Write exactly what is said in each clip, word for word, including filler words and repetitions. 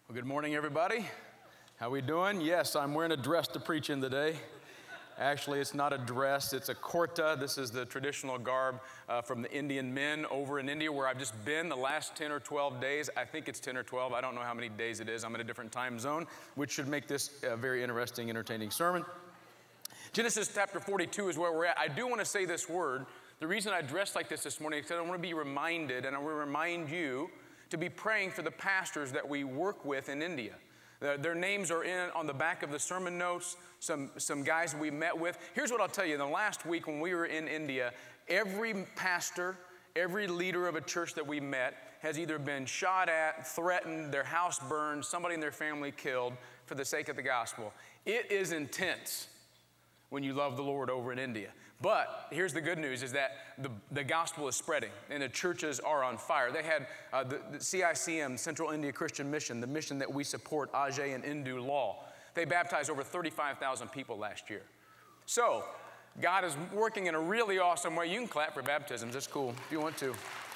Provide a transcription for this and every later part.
Well, good morning, everybody. How we doing? Yes, I'm wearing a dress to preach in today. Actually, it's not a dress, it's a kurta. This is the traditional garb uh, from the Indian men over in India, where I've just been the last ten or twelve days. I think it's ten or twelve. I don't know how many days it is. I'm in a different time zone, which should make this a very interesting, entertaining sermon. Genesis chapter forty-two is where we're at. I do want to say this word. The reason I dressed like this this morning is because I want to be reminded, and I want to remind you to be praying for the pastors that we work with in India. Their names are in on the back of the sermon notes, some, some guys we met with. Here's what I'll tell you. In the last week when we were in India, every pastor, every leader of a church that we met has either been shot at, threatened, their house burned, somebody in their family killed for the sake of the gospel. It is intense when you love the Lord over in India. But here's the good news is that the, the gospel is spreading and the churches are on fire. They had uh, the, the C I C M, Central India Christian Mission, the mission that we support, Ajay and Indu Law. They baptized over thirty-five thousand people last year. So God is working in a really awesome way. You can clap for baptisms. That's cool if you want to.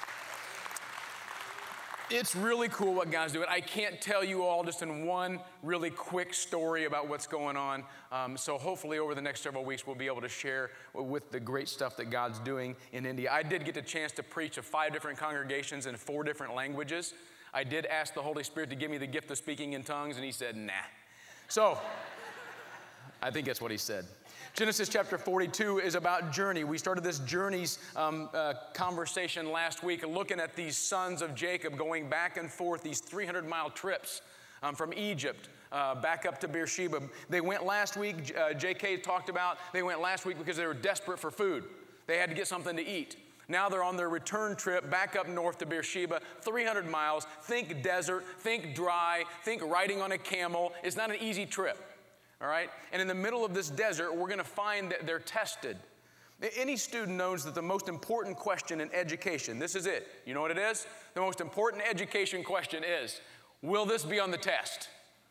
It's really cool what God's doing. I can't tell you all just in one really quick story about what's going on. Um, so hopefully over the next several weeks, we'll be able to share with the great stuff that God's doing in India. I did get the chance to preach to five different congregations in four different languages. I did ask the Holy Spirit to give me the gift of speaking in tongues, and he said, nah. So I think that's what he said. Genesis chapter forty-two is about journey. We started this journeys um, uh, conversation last week, looking at these sons of Jacob going back and forth, these three hundred mile trips um, from Egypt uh, back up to Beersheba. They went last week, uh, J K talked about, they went last week because they were desperate for food. They had to get something to eat. Now they're on their return trip back up north to Beersheba, three hundred miles. Think desert, think dry, think riding on a camel. It's not an easy trip. All right? And in the middle of this desert, we're going to find that they're tested. Any student knows that the most important question in education, this is it. You know what it is? The most important education question is, will this be on the test?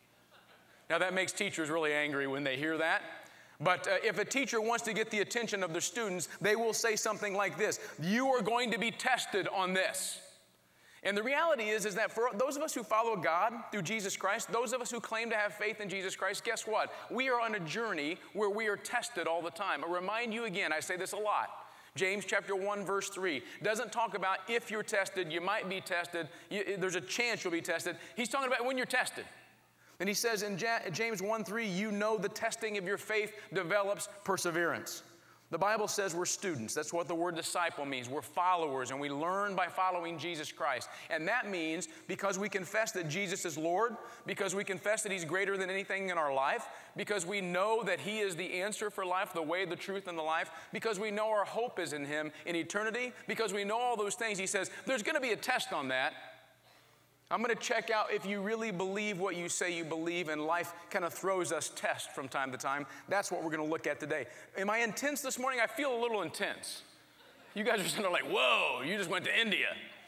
Now that makes teachers really angry when they hear that. But uh, if a teacher wants to get the attention of their students, they will say something like this: you are going to be tested on this. And the reality is, is that for those of us who follow God through Jesus Christ, those of us who claim to have faith in Jesus Christ, guess what? We are on a journey where we are tested all the time. I remind you again, I say this a lot. James chapter one, verse three doesn't talk about if you're tested, you might be tested, you, there's a chance you'll be tested. He's talking about when you're tested. And he says in James one three, you know the testing of your faith develops perseverance. The Bible says we're students. That's what the word disciple means. We're followers, and we learn by following Jesus Christ. And that means because we confess that Jesus is Lord, because we confess that he's greater than anything in our life, because we know that he is the answer for life, the way, the truth, and the life, because we know our hope is in him in eternity, because we know all those things, he says, there's going to be a test on that. I'm going to check out if you really believe what you say you believe, and life kind of throws us tests from time to time. That's what we're going to look at today. Am I intense this morning? I feel a little intense. You guys are sort of like, whoa, you just went to India.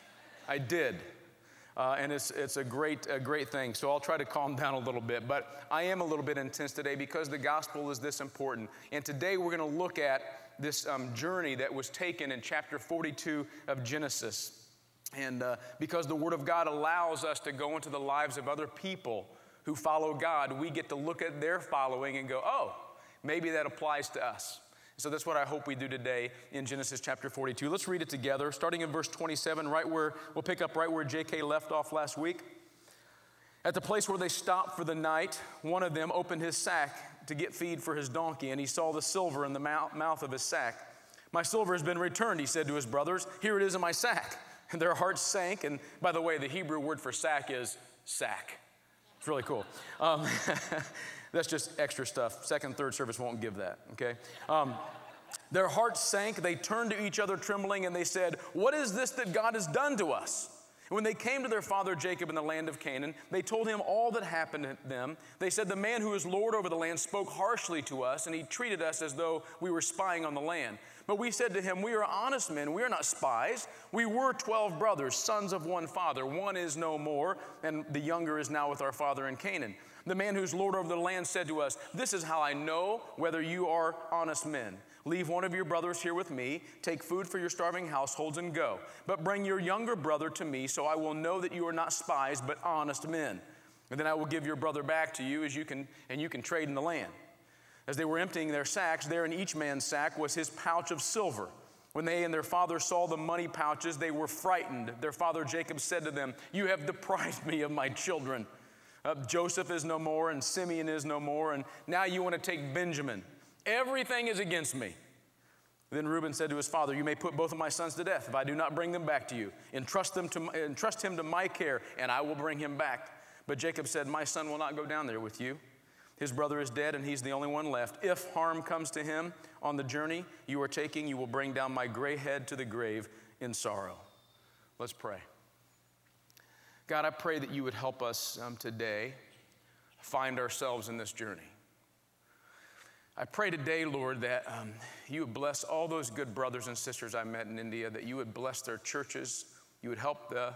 I did. Uh, and it's, it's a great, a great thing. So I'll try to calm down a little bit. But I am a little bit intense today because the gospel is this important. And today we're going to look at this um, journey that was taken in chapter forty-two of Genesis. And uh, because the Word of God allows us to go into the lives of other people who follow God, we get to look at their following and go, oh, maybe that applies to us. So that's what I hope we do today in Genesis chapter forty-two. Let's read it together, starting in verse twenty-seven, right where we'll pick up right where J K left off last week. At the place where they stopped for the night, one of them opened his sack to get feed for his donkey, and he saw the silver in the mouth of his sack. My silver has been returned, he said to his brothers. Here it is in my sack. And their hearts sank. And by the way, the Hebrew word for sack is sack. It's really cool. Um, that's just extra stuff. Second, third service won't give that, okay? Um, their hearts sank. They turned to each other trembling, and they said, what is this that God has done to us? And when they came to their father Jacob in the land of Canaan, they told him all that happened to them. They said, the man who is Lord over the land spoke harshly to us, and he treated us as though we were spying on the land. But we said to him, we are honest men, we are not spies. We were twelve brothers, sons of one father. One is no more, and the younger is now with our father in Canaan. The man who's Lord over the land said to us, this is how I know whether you are honest men. Leave one of your brothers here with me, take food for your starving households, and go. But bring your younger brother to me, so I will know that you are not spies, but honest men. And then I will give your brother back to you, as you can, and you can trade in the land. As they were emptying their sacks, there in each man's sack was his pouch of silver. When they and their father saw the money pouches, they were frightened. Their father Jacob said to them, you have deprived me of my children. Uh, Joseph is no more, and Simeon is no more, and now you want to take Benjamin. Everything is against me. Then Reuben said to his father, you may put both of my sons to death if I do not bring them back to you. Entrust, them to, entrust him to my care, and I will bring him back. But Jacob said, my son will not go down there with you. His brother is dead, and he's the only one left. If harm comes to him on the journey you are taking, you will bring down my gray head to the grave in sorrow. Let's pray. God, I pray that you would help us um, today find ourselves in this journey. I pray today, Lord, that um, you would bless all those good brothers and sisters I met in India, that you would bless their churches, you would help the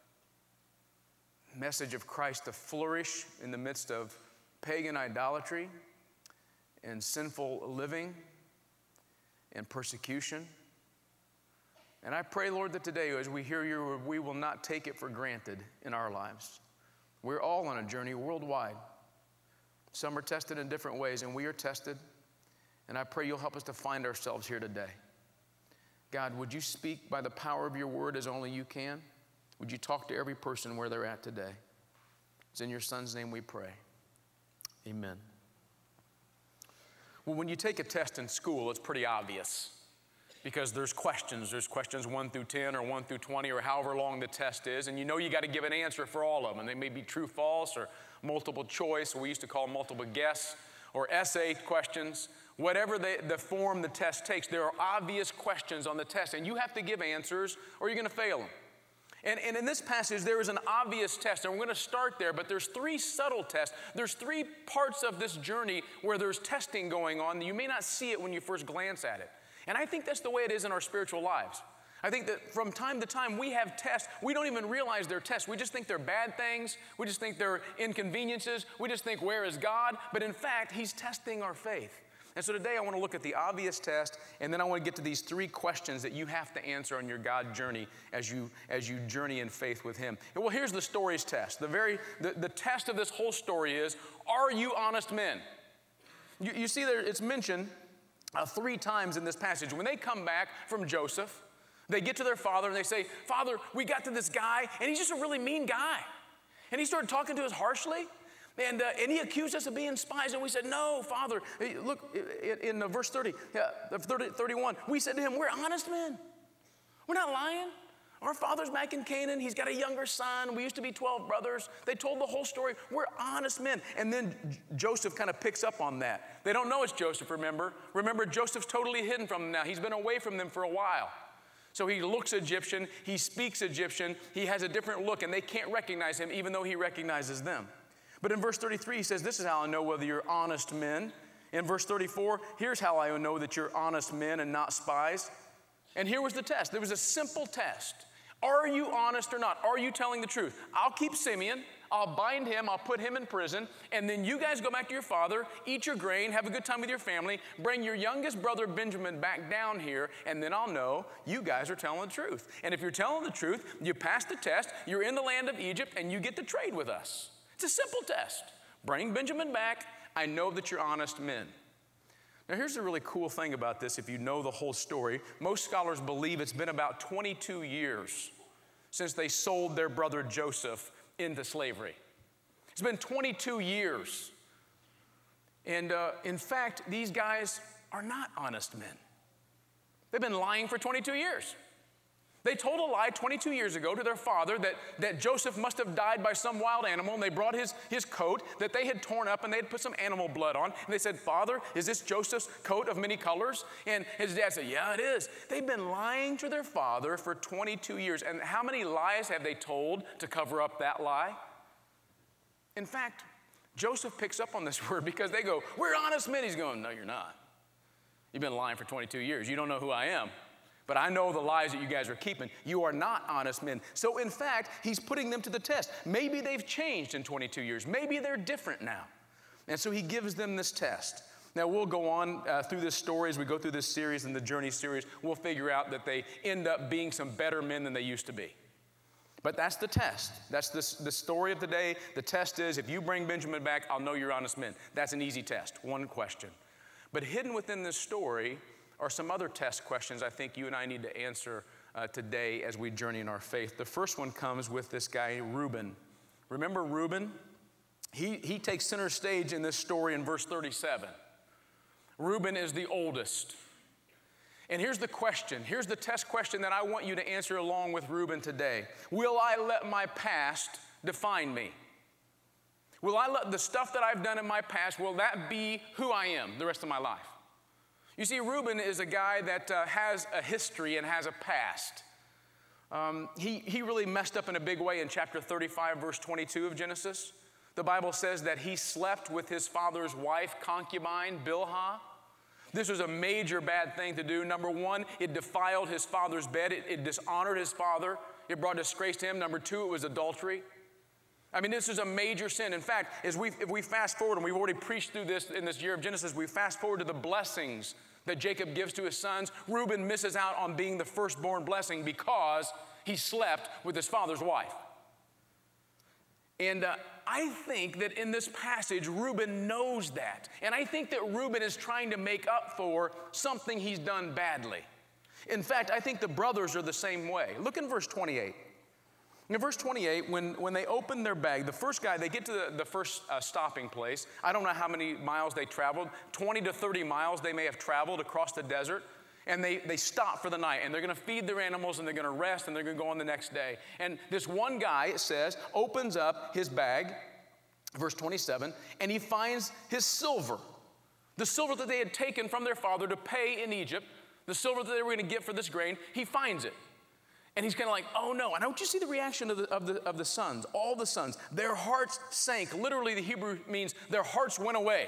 message of Christ to flourish in the midst of pagan idolatry and sinful living and persecution. And I pray, Lord, that today as we hear your word, we will not take it for granted in our lives. We're all on a journey worldwide. Some are tested in different ways, and we are tested. And I pray you'll help us to find ourselves here today. God, would you speak by the power of your word as only you can? Would you talk to every person where they're at today? It's in your son's name we pray. Amen. Well, when you take a test in school, it's pretty obvious because there's questions. There's questions one through ten or one through twenty or however long the test is, and you know you got to give an answer for all of them. They may be true, false, or multiple choice. We used to call them multiple guess, or essay questions. Whatever the, the form the test takes, there are obvious questions on the test, and you have to give answers or you're going to fail them. And, and in this passage, there is an obvious test, and we're going to start there, but there's three subtle tests. There's three parts of this journey where there's testing going on. You may not see it when you first glance at it. And I think that's the way it is in our spiritual lives. I think that from time to time we have tests. We don't even realize they're tests. We just think they're bad things. We just think they're inconveniences. We just think, where is God? But in fact, he's testing our faith. And so today I want to look at the obvious test, and then I want to get to these three questions that you have to answer on your God journey as you, as you journey in faith with him. And well, here's the story's test. The, very, the, the test of this whole story is, are you honest men? You, you see there, it's mentioned uh, three times in this passage. When they come back from Joseph, they get to their father and they say, Father, we got to this guy, and he's just a really mean guy. And he started talking to us harshly. And, uh, and he accused us of being spies, and we said, no, Father. Look, in, in uh, verse thirty, uh, thirty, thirty-one, we said to him, we're honest men. We're not lying. Our father's back in Canaan. He's got a younger son. We used to be twelve brothers. They told the whole story. We're honest men. And then Joseph kind of picks up on that. They don't know it's Joseph, remember. Remember, Joseph's totally hidden from them now. He's been away from them for a while. So he looks Egyptian. He speaks Egyptian. He has a different look, and they can't recognize him even though he recognizes them. But in verse thirty-three, he says, this is how I know whether you're honest men. In verse thirty-four, here's how I know that you're honest men and not spies. And here was the test. There was a simple test. Are you honest or not? Are you telling the truth? I'll keep Simeon. I'll bind him. I'll put him in prison. And then you guys go back to your father, eat your grain, have a good time with your family, bring your youngest brother Benjamin back down here, and then I'll know you guys are telling the truth. And if you're telling the truth, you pass the test, you're in the land of Egypt, and you get to trade with us. It's a simple test. Bring Benjamin back. I know that you're honest men. Now, here's the really cool thing about this, if you know the whole story. Most scholars believe it's been about twenty-two years since they sold their brother Joseph into slavery. It's been twenty-two years. And uh, in fact, these guys are not honest men. They've been lying for twenty-two years. They told a lie twenty-two years ago to their father that, that Joseph must have died by some wild animal, and they brought his, his coat that they had torn up, and they had put some animal blood on. And they said, Father, is this Joseph's coat of many colors? And his dad said, yeah, it is. They've been lying to their father for twenty-two years. And how many lies have they told to cover up that lie? In fact, Joseph picks up on this word because they go, we're honest men. He's going, no, you're not. You've been lying for twenty-two years. You don't know who I am. But I know the lies that you guys are keeping. You are not honest men. So in fact, he's putting them to the test. Maybe they've changed in twenty-two years. Maybe they're different now. And so he gives them this test. Now we'll go on uh, through this story as we go through this series and the Journey series. We'll figure out that they end up being some better men than they used to be. But that's the test. That's the, the story of the day. The test is, if you bring Benjamin back, I'll know you're honest men. That's an easy test, one question. But hidden within this story are some other test questions I think you and I need to answer uh, today as we journey in our faith. The first one comes with this guy, Reuben. Remember Reuben? He, he takes center stage in this story in verse thirty-seven. Reuben is the oldest. And here's the question. Here's the test question that I want you to answer along with Reuben today. Will I let my past define me? Will I let the stuff that I've done in my past, will that be who I am the rest of my life? You see, Reuben is a guy that uh, has a history and has a past. Um, he, he really messed up in a big way in chapter thirty-five, verse twenty-two of Genesis. The Bible says that he slept with his father's wife, concubine, Bilhah. This was a major bad thing to do. Number one, it defiled his father's bed. It, it dishonored his father. It brought disgrace to him. Number two, it was adultery. I mean, this is a major sin. In fact, as we, if we fast forward, and we've already preached through this in this year of Genesis, we fast forward to the blessings that Jacob gives to his sons. Reuben misses out on being the firstborn blessing because he slept with his father's wife. And uh, I think that in this passage, Reuben knows that. And I think that Reuben is trying to make up for something he's done badly. In fact, I think the brothers are the same way. Look in verse twenty-eight. In verse twenty-eight, when, when they open their bag, the first guy, they get to the, the first uh, stopping place. I don't know how many miles they traveled. twenty to thirty miles they may have traveled across the desert. And they, they stop for the night, and they're going to feed their animals, and they're going to rest, and they're going to go on the next day. And this one guy, it says, opens up his bag, verse twenty-seven, and he finds his silver. The silver that they had taken from their father to pay in Egypt, the silver that they were going to get for this grain, he finds it. And he's kind of like, oh no. And I want you to see the reaction of the, of, the, of the sons, all the sons. Their hearts sank. Literally, the Hebrew means their hearts went away.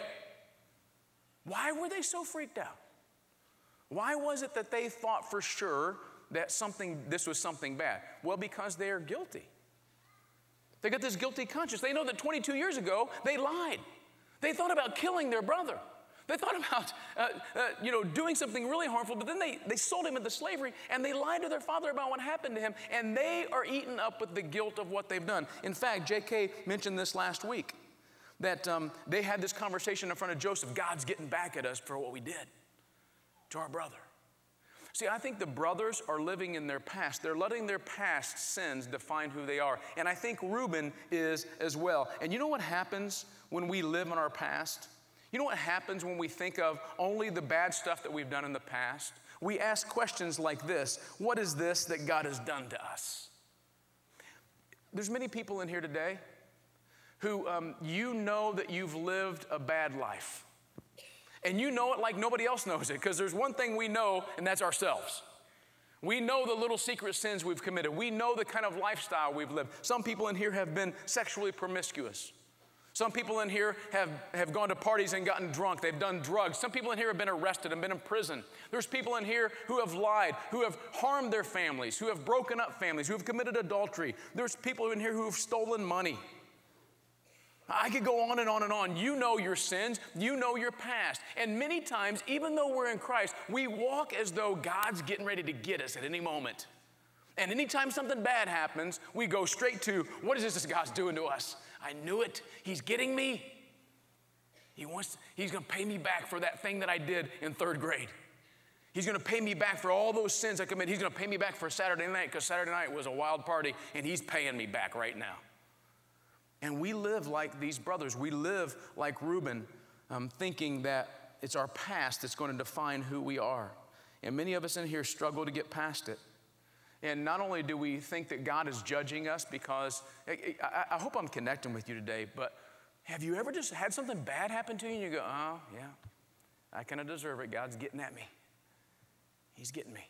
Why were they so freaked out? Why was it that they thought for sure that something, this was something bad? Well, because they are guilty. They got this guilty conscience. They know that twenty-two years ago, they lied. They thought about killing their brother. They thought about, uh, uh, you know, doing something really harmful, but then they, they sold him into slavery, and they lied to their father about what happened to him, and they are eaten up with the guilt of what they've done. In fact, J K mentioned this last week, that um, they had this conversation in front of Joseph. God's getting back at us for what we did to our brother. See, I think the brothers are living in their past. They're letting their past sins define who they are. And I think Reuben is as well. And you know what happens when we live in our past? You know what happens when we think of only the bad stuff that we've done in the past? We ask questions like this: what is this that God has done to us? There's many people in here today who um, you know that you've lived a bad life. And you know it like nobody else knows it, because there's one thing we know, and that's ourselves. We know the little secret sins we've committed. We know the kind of lifestyle we've lived. Some people in here have been sexually promiscuous. Some people in here have, have gone to parties and gotten drunk. They've done drugs. Some people in here have been arrested and been in prison. There's people in here who have lied, who have harmed their families, who have broken up families, who have committed adultery. There's people in here who have stolen money. I could go on and on and on. You know your sins. You know your past. And many times, even though we're in Christ, we walk as though God's getting ready to get us at any moment. And anytime something bad happens, we go straight to, what is this that God's doing to us? I knew it. He's getting me. He wants, he's going to pay me back for that thing that I did in third grade. He's going to pay me back for all those sins I committed. He's going to pay me back for Saturday night, because Saturday night was a wild party, and he's paying me back right now. And we live like these brothers. We live like Reuben, um, thinking that it's our past that's going to define who we are. And many of us in here struggle to get past it. And not only do we think that God is judging us, because I, I, I hope I'm connecting with you today, but have you ever just had something bad happen to you and you go, oh, yeah, I kind of deserve it. God's getting at me. He's getting me.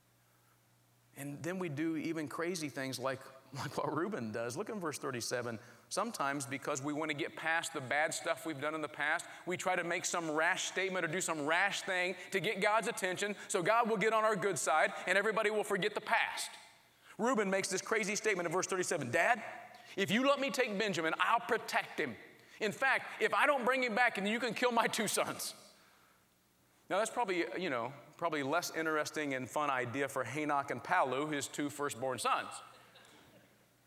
And then we do even crazy things like, like what Reuben does. Look in verse thirty-seven. Sometimes, because we want to get past the bad stuff we've done in the past, we try to make some rash statement or do some rash thing to get God's attention, so God will get on our good side and everybody will forget the past. Reuben makes this crazy statement in verse thirty-seven. Dad, if you let me take Benjamin, I'll protect him. In fact, if I don't bring him back, and you can kill my two sons. Now that's probably, you know, probably less interesting and fun idea for Hanok and Palu, his two firstborn sons.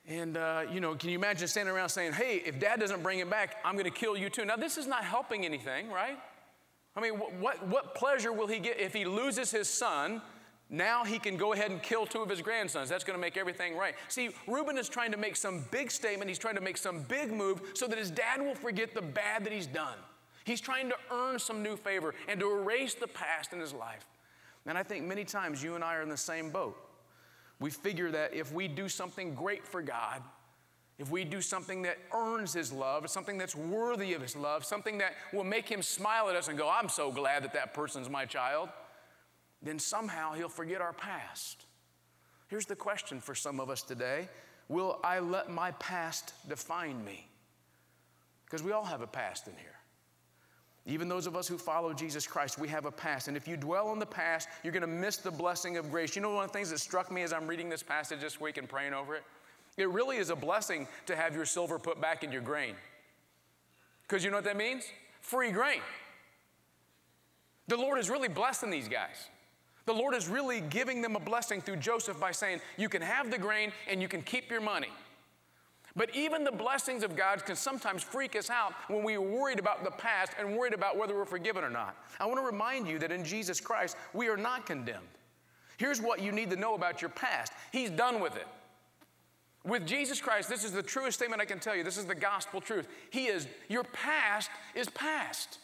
And, uh, you know, can you imagine standing around saying, hey, if dad doesn't bring him back, I'm going to kill you too. Now, this is not helping anything, right? I mean, what, what, what pleasure will he get if he loses his son? Now he can go ahead and kill two of his grandsons. That's going to make everything right. See, Reuben is trying to make some big statement. He's trying to make some big move so that his dad will forget the bad that he's done. He's trying to earn some new favor and to erase the past in his life. And I think many times you and I are in the same boat. We figure that if we do something great for God, if we do something that earns his love, something that's worthy of his love, something that will make him smile at us and go, I'm so glad that that person's my child, then somehow he'll forget our past. Here's the question for some of us today. Will I let my past define me? Because we all have a past in here. Even those of us who follow Jesus Christ, we have a past. And if you dwell on the past, you're going to miss the blessing of grace. You know one of the things that struck me as I'm reading this passage this week and praying over it? It really is a blessing to have your silver put back in your grain. Because you know what that means? Free grain. The Lord is really blessing these guys. The Lord is really giving them a blessing through Joseph by saying, you can have the grain and you can keep your money. But even the blessings of God can sometimes freak us out when we're worried about the past and worried about whether we're forgiven or not. I want to remind you that in Jesus Christ, we are not condemned. Here's what you need to know about your past. He's done with it. With Jesus Christ, this is the truest statement I can tell you. This is the gospel truth. He is, your past is past.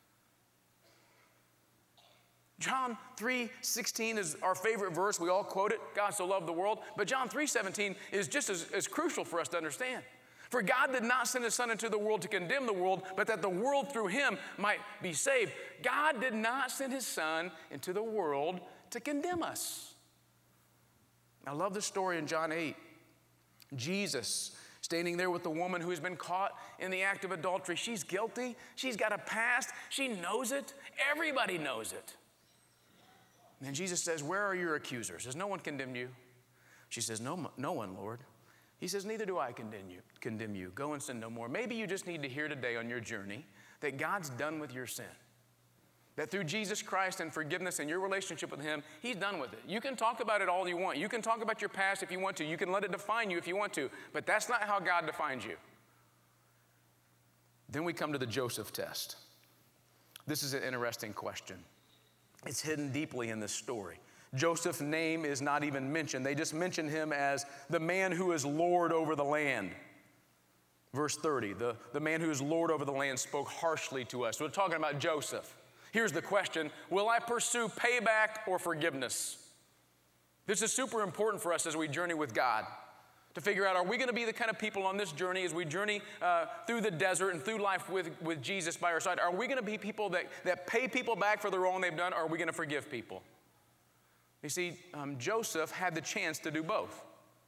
John three sixteen is our favorite verse. We all quote it. God so loved the world. But John three seventeen is just as, as crucial for us to understand. For God did not send his son into the world to condemn the world, but that the world through him might be saved. God did not send his son into the world to condemn us. I love the story in John eight. Jesus standing there with the woman who has been caught in the act of adultery. She's guilty. She's got a past. She knows it. Everybody knows it. And then Jesus says, where are your accusers? Has no one condemned you? She says, no, no one, Lord. He says, neither do I condemn you, condemn you. Go and sin no more. Maybe you just need to hear today on your journey that God's done with your sin. That through Jesus Christ and forgiveness and your relationship with him, he's done with it. You can talk about it all you want. You can talk about your past if you want to. You can let it define you if you want to. But that's not how God defines you. Then we come to the Joseph test. This is an interesting question. It's hidden deeply in this story. Joseph's name is not even mentioned. They just mention him as the man who is Lord over the land. Verse thirty, the, the man who is Lord over the land spoke harshly to us. We're talking about Joseph. Here's the question, will I pursue payback or forgiveness? This is super important for us as we journey with God. To figure out, are we going to be the kind of people on this journey as we journey uh, through the desert and through life with, with Jesus by our side? Are we going to be people that, that pay people back for the wrong they've done, or are we going to forgive people? You see, um, Joseph had the chance to do both.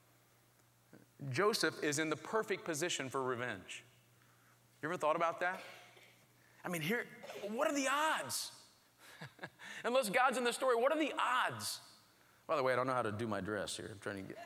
Joseph is in the perfect position for revenge. You ever thought about that? I mean, here, what are the odds? Unless God's in the story, what are the odds? By the way, I don't know how to do my dress here. I'm trying to get...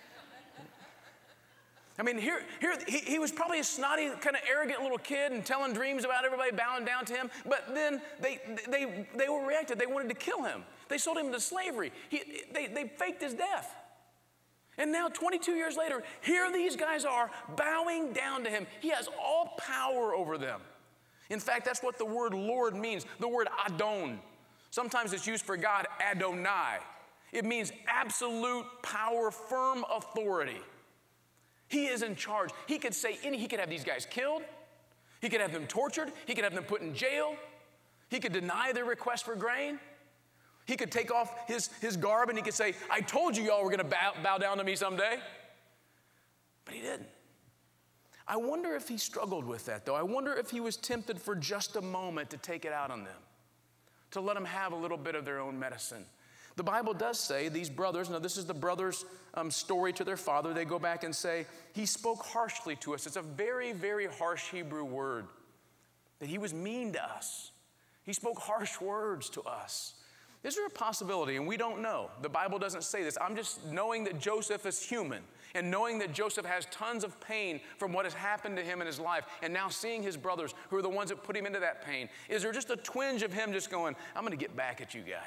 I mean, here, here he, he was probably a snotty, kind of arrogant little kid and telling dreams about everybody bowing down to him. But then they, they, they were reacted. They wanted to kill him. They sold him into slavery. He, they, they faked his death. And now, twenty-two years later, here these guys are bowing down to him. He has all power over them. In fact, that's what the word Lord means, the word Adon. Sometimes it's used for God, Adonai. It means absolute power, firm authority. He is in charge. He could say any, he could have these guys killed. He could have them tortured. He could have them put in jail. He could deny their request for grain. He could take off his, his garb and he could say, I told you y'all were going to bow, bow down to me someday. But he didn't. I wonder if he struggled with that, though. I wonder if he was tempted for just a moment to take it out on them, to let them have a little bit of their own medicine. The Bible does say these brothers, now this is the brothers' um, story to their father. They go back and say, he spoke harshly to us. It's a very, very harsh Hebrew word, that he was mean to us. He spoke harsh words to us. Is there a possibility, and we don't know, the Bible doesn't say this, I'm just knowing that Joseph is human and knowing that Joseph has tons of pain from what has happened to him in his life and now seeing his brothers who are the ones that put him into that pain. Is there just a twinge of him just going, I'm going to get back at you guys?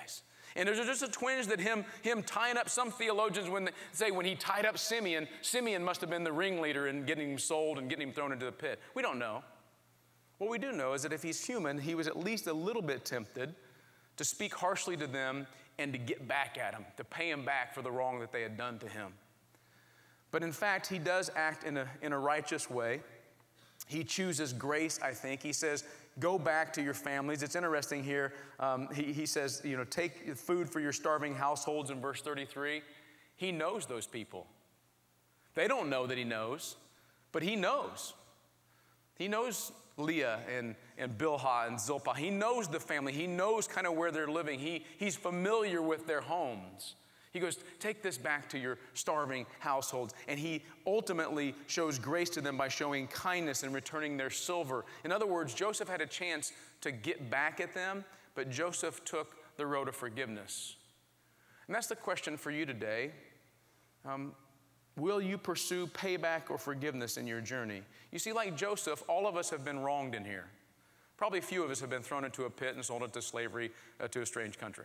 And there's just a twinge that him, him tying up, some theologians when they say when he tied up Simeon, Simeon must have been the ringleader in getting him sold and getting him thrown into the pit. We don't know. What we do know is that if he's human, he was at least a little bit tempted to speak harshly to them and to get back at them, to pay him back for the wrong that they had done to him. But in fact, he does act in a, in a righteous way. He chooses grace, I think. He says, go back to your families. It's interesting here. Um, he, he says, you know, take food for your starving households in verse thirty-three. He knows those people. They don't know that he knows, but he knows. He knows Leah and, and Bilhah and Zilpah. He knows the family. He knows kind of where they're living. He, he's familiar with their homes. He goes, take this back to your starving households. And he ultimately shows grace to them by showing kindness and returning their silver. In other words, Joseph had a chance to get back at them, but Joseph took the road of forgiveness. And that's the question for you today. Um, will you pursue payback or forgiveness in your journey? You see, like Joseph, all of us have been wronged in here. Probably a few of us have been thrown into a pit and sold into slavery uh, to a strange country.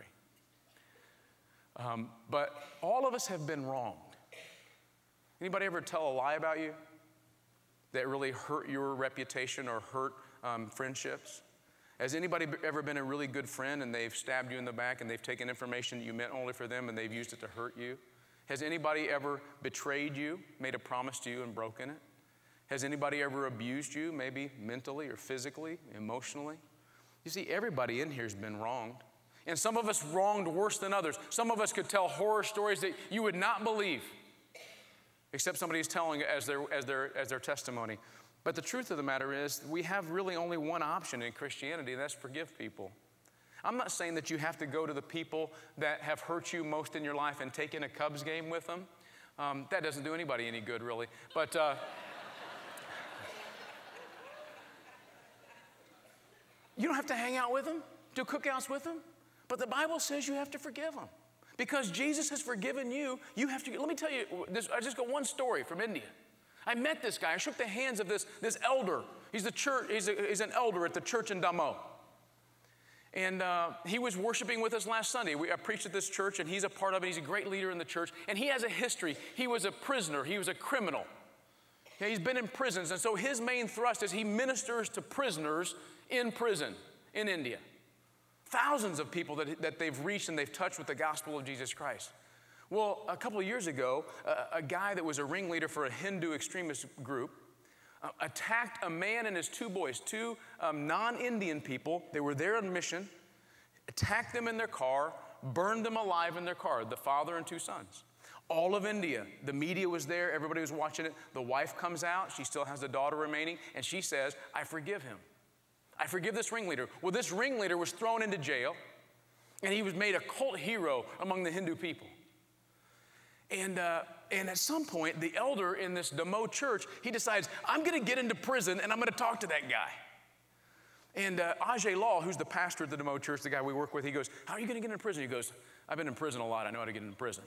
Um, but all of us have been wronged. Anybody ever tell a lie about you that really hurt your reputation or hurt um, friendships? Has anybody ever been a really good friend and they've stabbed you in the back and they've taken information that you meant only for them and they've used it to hurt you? Has anybody ever betrayed you, made a promise to you and broken it? Has anybody ever abused you, maybe mentally or physically, emotionally? You see, everybody in here has been wronged. And some of us wronged worse than others. Some of us could tell horror stories that you would not believe, except somebody's telling it as their, as their, as their testimony. But the truth of the matter is, we have really only one option in Christianity, and that's forgive people. I'm not saying that you have to go to the people that have hurt you most in your life and take in a Cubs game with them. Um, that doesn't do anybody any good, really. But uh, you don't have to hang out with them, do cookouts with them. But the Bible says you have to forgive them. Because Jesus has forgiven you, you have to. Let me tell you, this, I just got one story from India. I met this guy. I shook the hands of this, this elder. He's, the church, he's, a, he's an elder at the church in Damoh. And uh, he was worshiping with us last Sunday. We, I preached at this church, and he's a part of it. He's a great leader in the church. And he has a history. He was a prisoner. He was a criminal. Okay, he's been in prisons. And so his main thrust is he ministers to prisoners in prison in India. Thousands of people that, that they've reached and they've touched with the gospel of Jesus Christ. Well, a couple of years ago, a, a guy that was a ringleader for a Hindu extremist group uh, attacked a man and his two boys, two um, non-Indian people. They were there on mission, attacked them in their car, burned them alive in their car, the father and two sons. All of India, the media was there, everybody was watching it. The wife comes out, she still has the daughter remaining, and she says, I forgive him. I forgive this ringleader. Well, this ringleader was thrown into jail, and he was made a cult hero among the Hindu people. And, uh, and at some point, the elder in this Damoh church, he decides, I'm going to get into prison, and I'm going to talk to that guy. And uh, Ajay Law, who's the pastor at the Damoh church, the guy we work with, he goes, how are you going to get into prison? He goes, I've been in prison a lot. I know how to get into prison.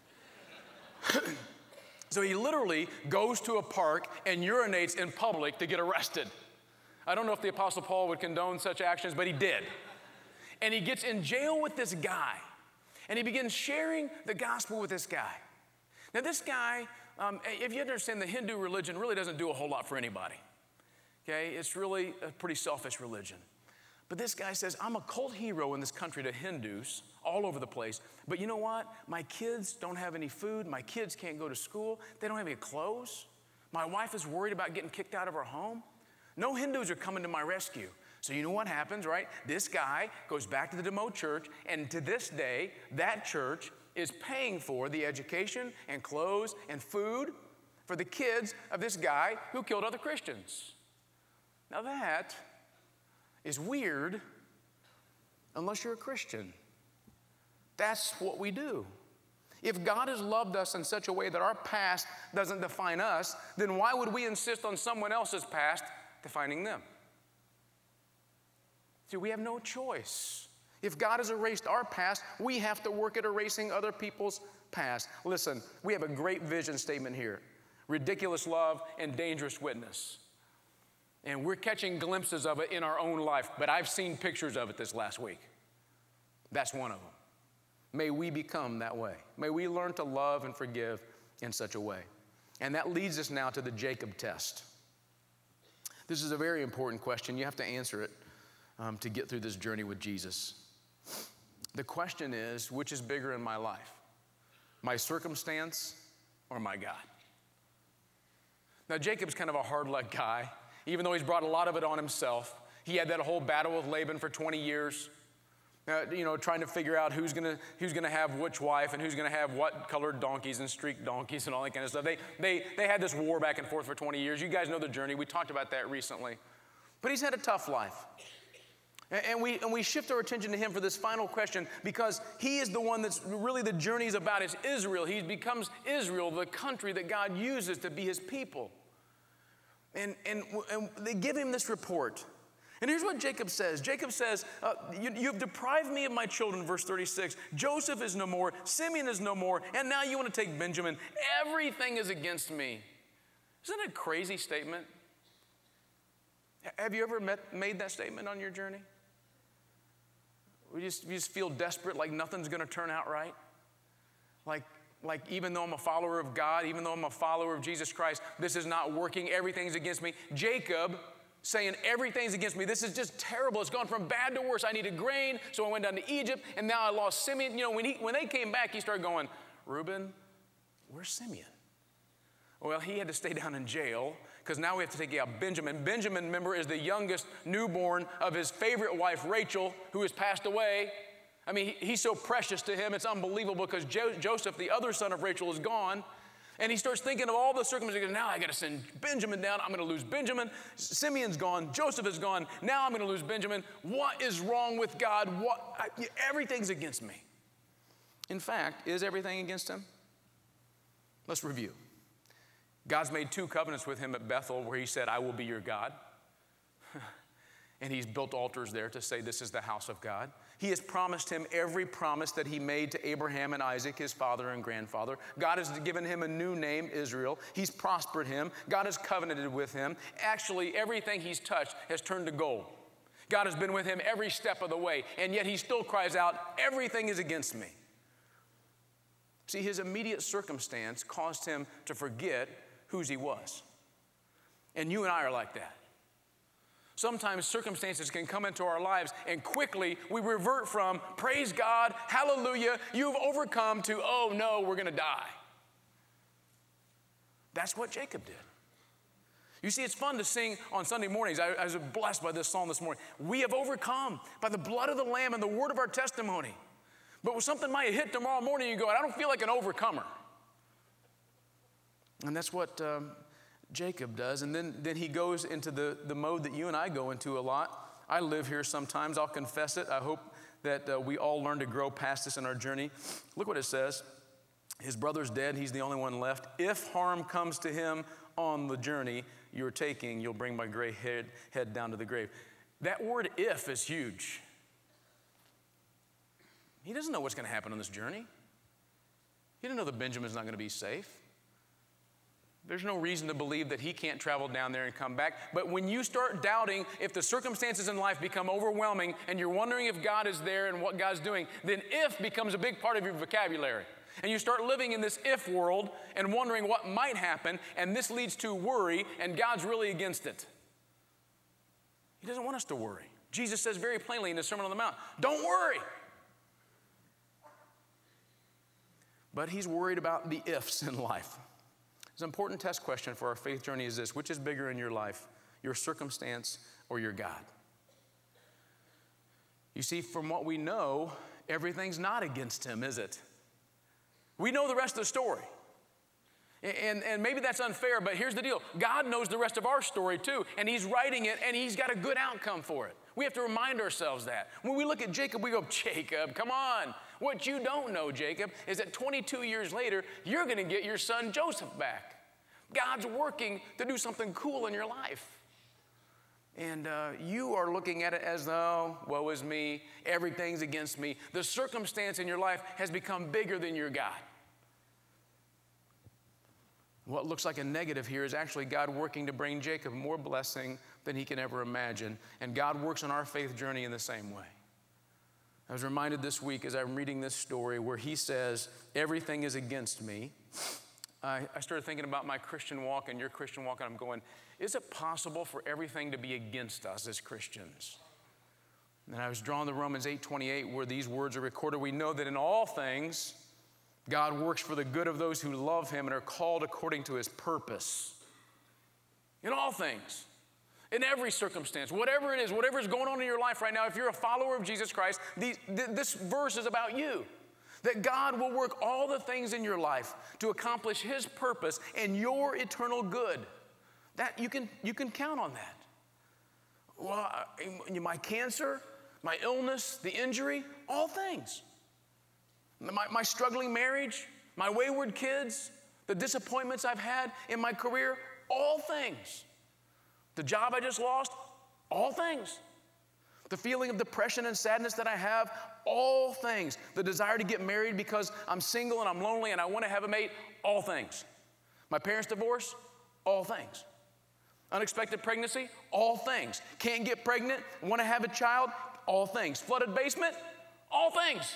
So he literally goes to a park and urinates in public to get arrested. I don't know if the Apostle Paul would condone such actions, but he did. And he gets in jail with this guy. And he begins sharing the gospel with this guy. Now this guy, um, if you understand, the Hindu religion really doesn't do a whole lot for anybody. Okay, it's really a pretty selfish religion. But this guy says, I'm a cult hero in this country to Hindus all over the place. But you know what? My kids don't have any food. My kids can't go to school. They don't have any clothes. My wife is worried about getting kicked out of her home. No Hindus are coming to my rescue. So you know what happens, right? This guy goes back to the Damoh church, and to this day, that church is paying for the education and clothes and food for the kids of this guy who killed other Christians. Now that is weird unless you're a Christian. That's what we do. If God has loved us in such a way that our past doesn't define us, then why would we insist on someone else's past defining them? See, we have no choice. If God has erased our past, we have to work at erasing other people's past. Listen, we have a great vision statement here. Ridiculous love and dangerous witness. And we're catching glimpses of it in our own life, but I've seen pictures of it this last week. That's one of them. May we become that way. May we learn to love and forgive in such a way. And that leads us now to the Jacob test. This is a very important question. You have to answer it um, to get through this journey with Jesus. The question is, which is bigger in my life? My circumstance or my God? Now, Jacob's kind of a hard-luck guy, even though he's brought a lot of it on himself. He had that whole battle with Laban for twenty years, uh, you know, trying to figure out who's going to who's gonna have which wife and who's going to have what colored donkeys and streaked donkeys and all that kind of stuff. They, they, they had this war back and forth for twenty years. You guys know the journey. We talked about that recently. But he's had a tough life. And we, and we shift our attention to him for this final question because he is the one that's really the journey is about is Israel. He becomes Israel, the country that God uses to be his people. And, and, and they give him this report. And here's what Jacob says. Jacob says, uh, you, you've deprived me of my children, verse thirty-six. Joseph is no more. Simeon is no more. And now you want to take Benjamin. Everything is against me. Isn't that a crazy statement? Have you ever met, made that statement on your journey? We just, we just feel desperate, like nothing's going to turn out right. Like, like even though I'm a follower of God, even though I'm a follower of Jesus Christ, this is not working. Everything's against me. Jacob saying everything's against me. This is just terrible. It's gone from bad to worse. I needed grain, so I went down to Egypt, and now I lost Simeon. You know, when, he, when they came back, he started going, Reuben, where's Simeon? Well, he had to stay down in jail because now we have to take out Benjamin. Benjamin, remember, is the youngest newborn of his favorite wife, Rachel, who has passed away. I mean, he, he's so precious to him, it's unbelievable because jo- Joseph, the other son of Rachel, is gone. And he starts thinking of all the circumstances. Now I got to send Benjamin down. I'm going to lose Benjamin. Simeon's gone. Joseph is gone. Now I'm going to lose Benjamin. What is wrong with God? What? I, everything's against me. In fact, is everything against him? Let's review. God's made two covenants with him at Bethel where he said, I will be your God. And he's built altars there to say this is the house of God. He has promised him every promise that he made to Abraham and Isaac, his father and grandfather. God has given him a new name, Israel. He's prospered him. God has covenanted with him. Actually, everything he's touched has turned to gold. God has been with him every step of the way, and yet he still cries out, everything is against me. See, his immediate circumstance caused him to forget whose he was. And you and I are like that. Sometimes circumstances can come into our lives and quickly we revert from, praise God, hallelujah, you've overcome, to, oh no, we're going to die. That's what Jacob did. You see, it's fun to sing on Sunday mornings. I, I was blessed by this song this morning. We have overcome by the blood of the Lamb and the word of our testimony. But when something might hit tomorrow morning, you go, I don't feel like an overcomer. And that's what um, Jacob does. And then, then he goes into the, the mode that you and I go into a lot. I live here sometimes. I'll confess it. I hope that uh, we all learn to grow past this in our journey. Look what it says. His brother's dead. He's the only one left. If harm comes to him on the journey you're taking, you'll bring my gray head, head down to the grave. That word if is huge. He doesn't know what's going to happen on this journey. He didn't know that Benjamin's not going to be safe. There's no reason to believe that he can't travel down there and come back. But when you start doubting, if the circumstances in life become overwhelming and you're wondering if God is there and what God's doing, then if becomes a big part of your vocabulary. And you start living in this if world and wondering what might happen, and this leads to worry, and God's really against it. He doesn't want us to worry. Jesus says very plainly in the Sermon on the Mount, don't worry. But he's worried about the ifs in life. It's an important test question for our faith journey is this: which is bigger in your life, your circumstance or your God? You see, from what we know, everything's not against him, is it? We know the rest of the story. And, and maybe that's unfair, but here's the deal. God knows the rest of our story too, and he's writing it, and he's got a good outcome for it. We have to remind ourselves that. When we look at Jacob, we go, Jacob, come on. What you don't know, Jacob, is that twenty-two years later, you're going to get your son Joseph back. God's working to do something cool in your life. And uh, you are looking at it as though, woe is me, everything's against me. The circumstance in your life has become bigger than your God. What looks like a negative here is actually God working to bring Jacob more blessing than he can ever imagine. And God works on our faith journey in the same way. I was reminded this week as I'm reading this story where he says, everything is against me. I, I started thinking about my Christian walk and your Christian walk, and I'm going, is it possible for everything to be against us as Christians? And I was drawn to Romans eight twenty-eight, where these words are recorded. We know that in all things, God works for the good of those who love him and are called according to his purpose. In all things. In every circumstance, whatever it is, whatever is going on in your life right now, if you're a follower of Jesus Christ, the, th- this verse is about you. That God will work all the things in your life to accomplish his purpose and your eternal good. That you can, you can count on that. Well, I, my cancer, my illness, the injury, all things. My, my struggling marriage, my wayward kids, the disappointments I've had in my career, all things. The job I just lost, all things. The feeling of depression and sadness that I have, all things. The desire to get married because I'm single and I'm lonely and I want to have a mate, all things. My parents' divorce, all things. Unexpected pregnancy, all things. Can't get pregnant, want to have a child, all things. Flooded basement, all things.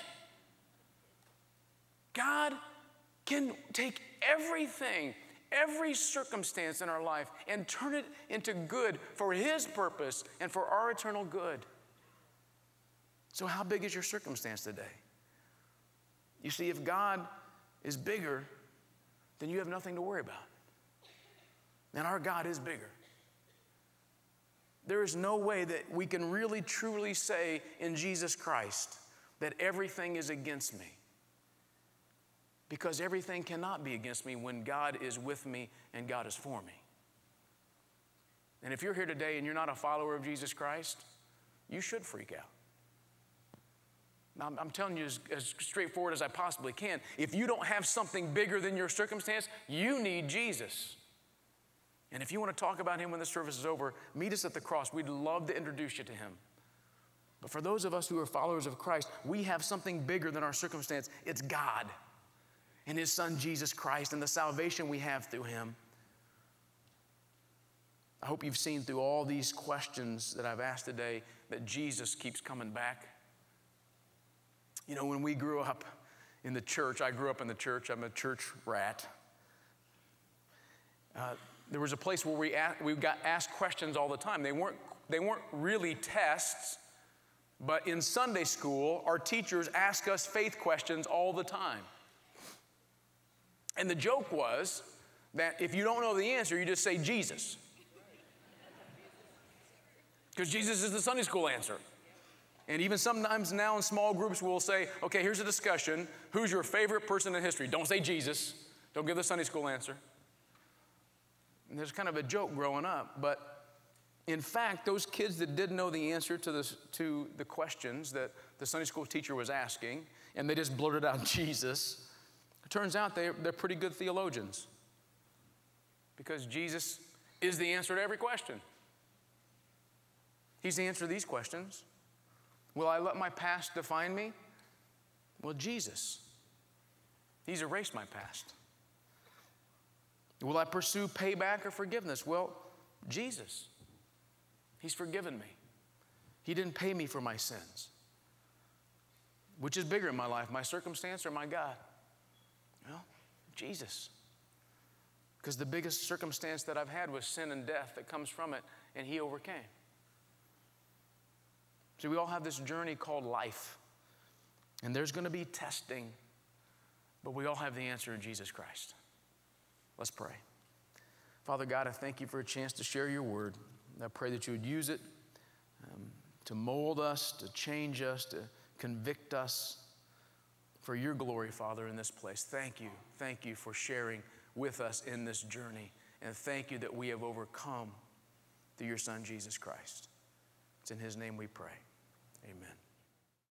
God can take everything, every circumstance in our life and turn it into good for his purpose and for our eternal good. So how big is your circumstance today? You see, if God is bigger, then you have nothing to worry about. And our God is bigger. There is no way that we can really truly say in Jesus Christ that everything is against me. Because everything cannot be against me when God is with me and God is for me. And if you're here today and you're not a follower of Jesus Christ, you should freak out. Now, I'm telling you as, as straightforward as I possibly can. If you don't have something bigger than your circumstance, you need Jesus. And if you want to talk about him when the service is over, meet us at the cross. We'd love to introduce you to him. But for those of us who are followers of Christ, we have something bigger than our circumstance. It's God and his son Jesus Christ and the salvation we have through him. I hope you've seen through all these questions that I've asked today that Jesus keeps coming back. You know, when we grew up in the church, I grew up in the church, I'm a church rat. Uh, there was a place where we, asked, we got asked questions all the time. They weren't, they weren't really tests, but in Sunday school, our teachers ask us faith questions all the time. And the joke was that if you don't know the answer, you just say Jesus. Because Jesus is the Sunday school answer. And even sometimes now in small groups we'll say, okay, here's a discussion. Who's your favorite person in history? Don't say Jesus. Don't give the Sunday school answer. And there's kind of a joke growing up. But in fact, those kids that did know the answer to, this, to the questions that the Sunday school teacher was asking, and they just blurted out Jesus, it turns out they're, they're pretty good theologians. Because Jesus is the answer to every question. He's the answer to these questions. Will I let my past define me? Well, Jesus. He's erased my past. Will I pursue payback or forgiveness? Well, Jesus. He's forgiven me. He didn't pay me for my sins. Which is bigger in my life, my circumstance or my God? Well, Jesus. Because the biggest circumstance that I've had was sin and death that comes from it, and he overcame. So we all have this journey called life. And there's going to be testing, but we all have the answer in Jesus Christ. Let's pray. Father God, I thank you for a chance to share your word. I pray that you would use it um, to mold us, to change us, to convict us for your glory, Father, in this place. Thank you. Thank you for sharing with us in this journey. And thank you that we have overcome through your Son, Jesus Christ. It's in his name we pray. Amen.